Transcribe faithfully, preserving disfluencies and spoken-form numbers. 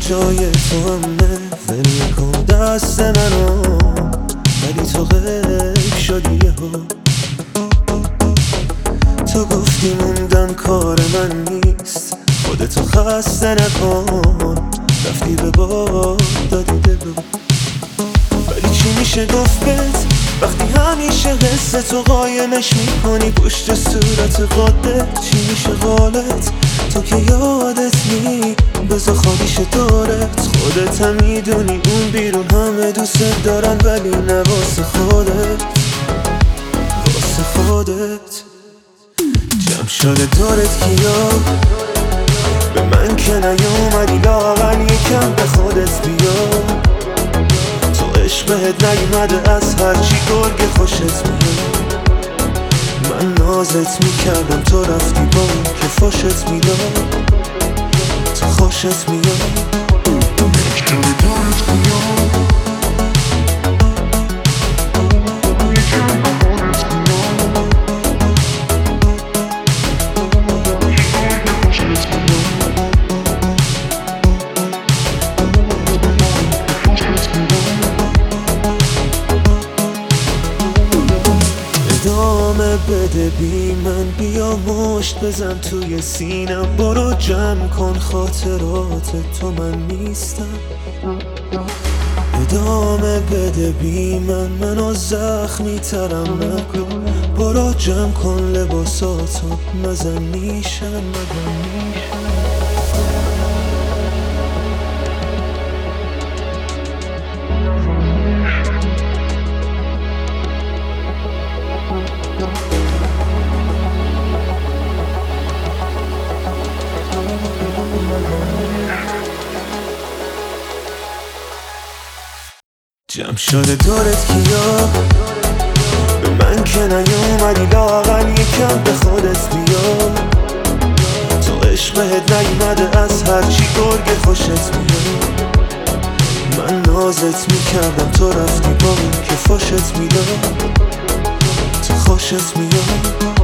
جای تو همه ول کن دست منو، ولی تو غیب شدی یهو. تو گفتی موندن کار من نیست، خودتو خسته نکن، رفتی به باد دادی دلو. ولی چی میشه گفت بهت وقتی همیشه حس تو قایمش میکنی پشت صورت خودت؟ چی میشه قالت تو که یادت نی بذار خالیش دارت؟ خودت هم میدونی اون بیرون همه دوست دارن، ولی نه واسه خودت، واسه خودت. جمع شده دارت کیا به من که نیومدی لااقل یکم به خودت بیا. تو عشق بهت نیومده از هرچی گرگ خوشت میاد. من نازت میکردم تو رفتی با اون که فاشت میداد. تو خوشت میاد ادامه بده بی من، بیا مشت بزن توی سینم، برو جمع کن خاطرات تو من نیستم. ادامه بده بی من، منو زخمی ترم نکن، برو جمع کن لباساتو نزن نیشم، نزن نیشم. جمع شده دارت کیا به من که نیومدی لااقل یکم به خودت بیا. تو عشق بهت نیومده از هرچی گرگ خوشت میاد. من نازت میکردم تو رفتی با اون که فاشت میداد. تو خوشت میاد